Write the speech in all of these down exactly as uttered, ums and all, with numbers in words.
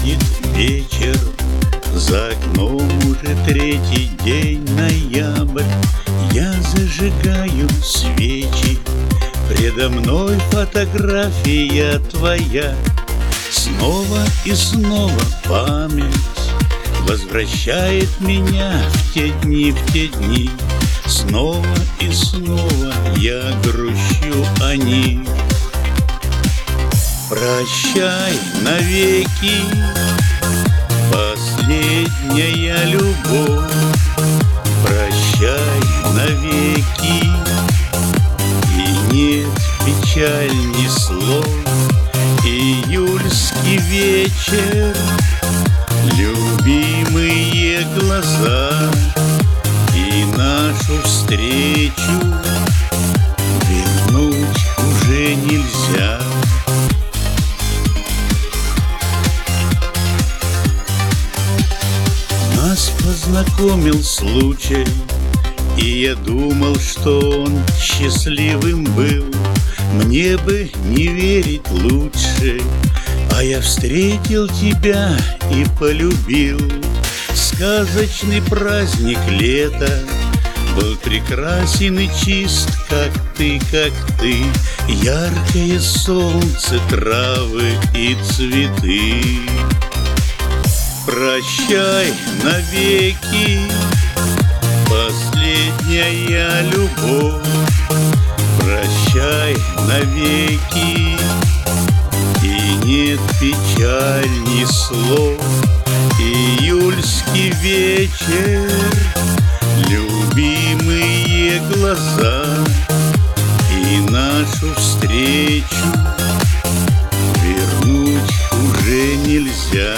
приходит вечер, за окном уже третий день ноябрь. Я зажигаю свечи, предо мной фотография твоя. Снова и снова память возвращает меня в те дни, в те дни. Снова и снова я грущу о них. Прощай навеки, последняя любовь. Прощай навеки, и нет печаль ни слов. Июльский вечер, любимые глаза, и нашу встречу вернуть уже нельзя. Нас познакомил случай, и я думал, что он счастливым был. Мне бы не верить лучше, а я встретил тебя и полюбил. Сказочный праздник лета был прекрасен и чист, как ты, как ты. Яркое солнце, травы и цветы. Прощай навеки, последняя любовь. Прощай навеки, и нет печаль ни слов. Июльский вечер, любимые глаза, и нашу встречу вернуть уже нельзя.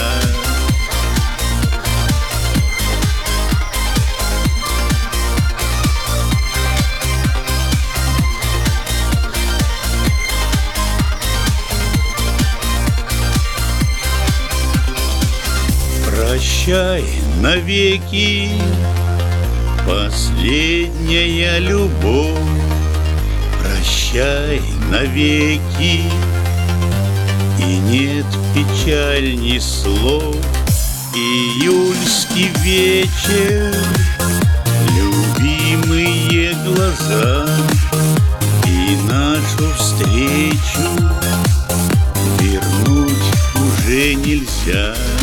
Прощай навеки, последняя любовь. Прощай навеки, и нет печаль ни слов. Июльский вечер, любимые глаза, и нашу встречу вернуть уже нельзя.